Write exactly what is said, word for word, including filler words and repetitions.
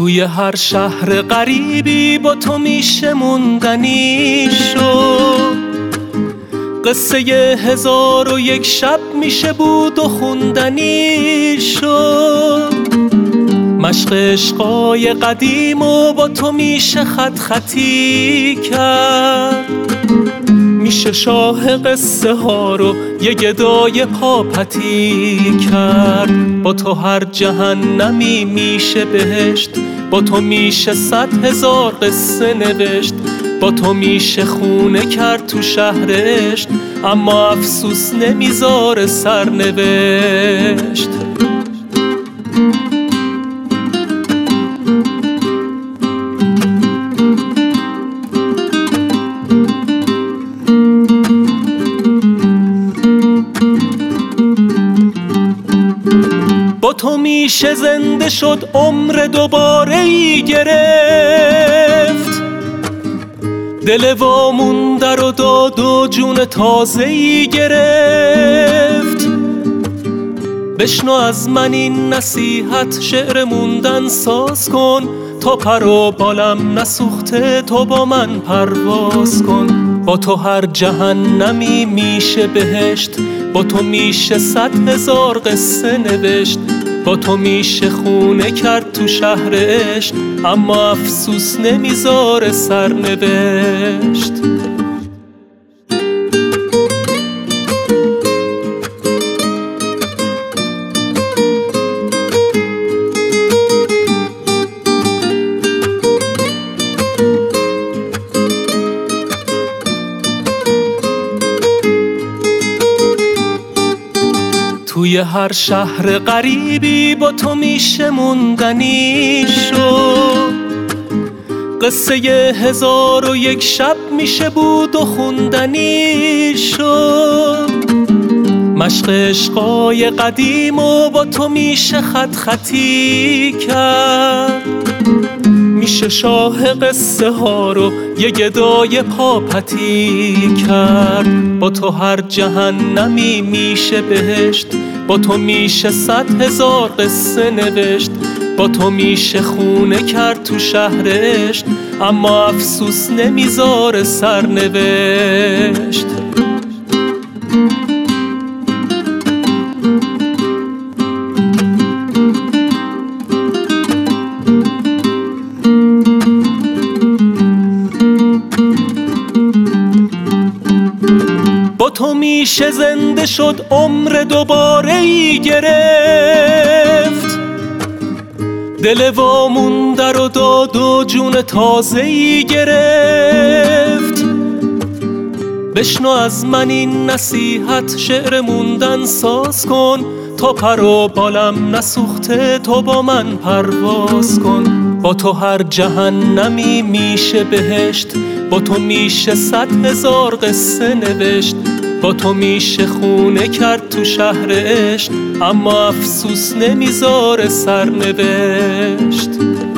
توی هر شهر غریبی با تو میشه موندنی شد، قصه هزار و یک شب میشه بود و خوندنی شد. مشق عشقای قدیم و با تو میشه خط خطی کرد، میشه شاه قصه ها رو یه گدای پاپتی کرد. با تو هر جهنمی میشه بهشت، با تو میشه صد هزار قصه نوشت. با تو میشه خونه کرد تو شهرشت، اما افسوس نمیذاره سرنوشت. با تو میشه زنده شد عمر دوباره ای گرفت، دل وامونده رو داد و جون تازه ای گرفت. بشنو از من این نصیحت، شعر موندن ساز کن تا پر و بالم نسوخته تو با من پرواز کن. با تو هر جهنمی میشه بهشت، با تو میشه صد هزار قصه نوشت. با تو میشه خونه کرد تو شهرشت، اما افسوس نمیذاره سرنوشت. توی هر شهر غریبی با تو میشه موندنی شد، قصه هزار و یک شب میشه بود و خوندنی شد. مشق عشقای قدیم و با تو میشه خط خطی کرد، میشه شاه قصه ها رو یه گدای پاپتی کرد. با تو هر جهنمی میشه بهشت، با تو میشه صد هزار قصه نوشت. با تو میشه خونه کرد تو شهرشت، اما افسوس نمیذاره سرنوشت. با تو میشه زنده شد عمر دوباره ای گرفت، دل وامونده رو داد و جون تازه ای گرفت. بشنو از من این نصیحت، شعر موندن ساز کن تا پر و بالم نسوخته تو با من پرواز کن. با تو هر جهنمی میشه بهشت، با تو میشه صد هزار قصه نوشت. با تو میشه خونه کرد تو شهرشت، اما افسوس نمیذاره سرنوشت.